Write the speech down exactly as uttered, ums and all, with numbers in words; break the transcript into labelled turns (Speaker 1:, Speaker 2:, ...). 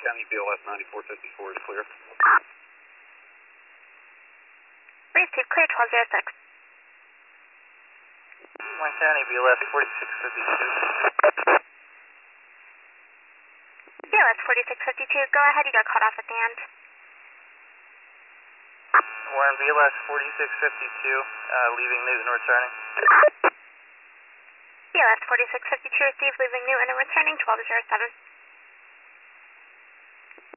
Speaker 1: County, B L S ninety-four fifty-four is clear.
Speaker 2: Breeze two, clear twelve zero six.
Speaker 3: Wayne County, B L S forty-six fifty-two.
Speaker 2: B L S forty-six fifty-two, go ahead, you got cut off at the end.
Speaker 3: Warren, B L S forty-six fifty-two, uh, leaving Newton, returning.
Speaker 2: B L S forty-six fifty-two, received, leaving Newton and returning twelve zero seven.